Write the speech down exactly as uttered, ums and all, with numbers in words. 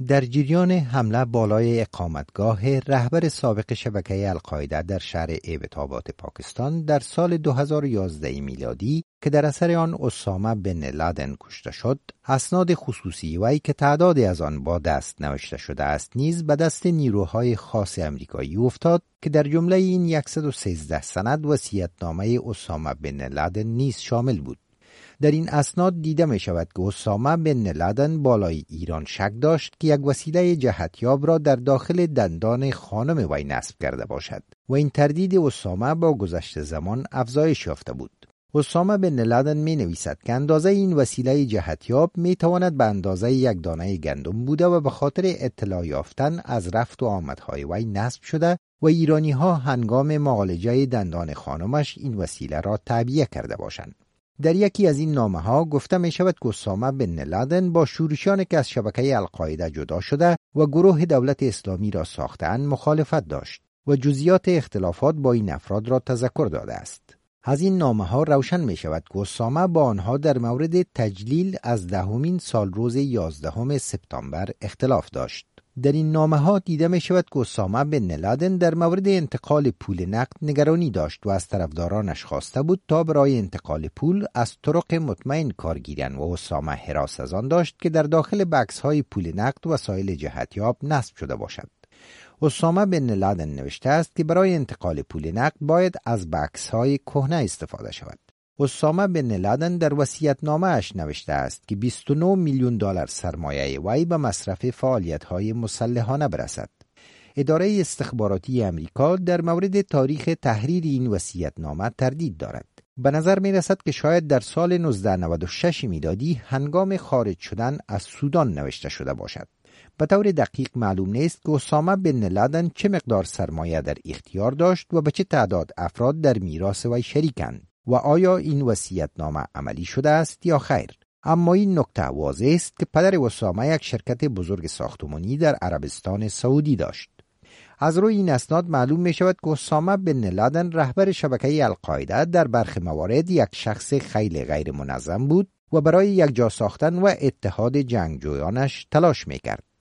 در جریان حمله بالای اقامتگاه رهبر سابق شبکه القاعده در شهر ایبت‌آباد پاکستان در سال دو هزار و یازده میلادی که در اثر آن اسامه بن لادن کشته شد، اسناد خصوصی وی که تعدادی از آن با دست نوشته شده است نیز به دست نیروهای خاص امریکایی افتاد که در جمله این صد و سیزده سند وصیت‌نامه اسامه بن لادن نیز شامل بود. در این اسناد دیده می شود که اسامه بن لادن بالای ایران شک داشت که یک وسیله جهتیاب را در داخل دندان خانم وی نصب کرده باشد و این تردید اسامه با گذشت زمان افزایش یافته بود. اسامه بن لادن می نویسد که اندازه این وسیله جهتیاب می تواند به اندازه یک دانه گندم بوده و به خاطر اطلاع یافتن از رفت و آمدهای وی نصب شده و ایرانی ها هنگام معالجه دندان خانمش این وسیله را تعبیه کرده باشند. در یکی از این نامه ها گفته می شود که اسامه بن لادن با شورشیانی که از شبکه القاعده جدا شده و گروه دولت اسلامی را ساختند مخالفت داشت و جزئیات اختلافات با این افراد را تذکر داده است. از این نامه ها روشن می شود که اسامه با آنها در مورد تجلیل از دهمین سال روز یازدهم سپتامبر اختلاف داشت. در این نامه ها دیده می شود که اسامه بن لادن در مورد انتقال پول نقد نگرانی داشت و از طرفدارانش خواسته بود تا برای انتقال پول از طرق مطمئن کار گیرند و اسامه هراس از آن داشت که در داخل بکس های پول نقد وسایل جهتیاب نصب شده باشد. اسامه بن لادن نوشته است که برای انتقال پول نقد باید از بکس های کهنه استفاده شود. اسامه بن لادن در وصیت‌نامه اش نوشته است که بیست و نه میلیون دلار سرمایه وی به مصرف فعالیت‌های مسلحانه برسد. اداره استخباراتی امریکا در مورد تاریخ تحریر این وصیت‌نامه تردید دارد. به نظر می رسد که شاید در سال نوزده نود و شش میلادی هنگام خارج شدن از سودان نوشته شده باشد. به طور دقیق معلوم نیست که اسامه بن لادن چه مقدار سرمایه در اختیار داشت و به چه تعداد افراد در میراث وی شریکند و آیا این وصیت‌نامه عملی شده است یا خیر. اما این نکته واضح است که پدر اسامه یک شرکت بزرگ ساختمانی در عربستان سعودی داشت. از روی این اسناد معلوم می شود که اسامه بن لادن رهبر شبکه القاعده در برخی موارد یک شخص خیلی غیر منظم بود و برای یک جا ساختن و اتحاد جنگجویانش تلاش می کرد.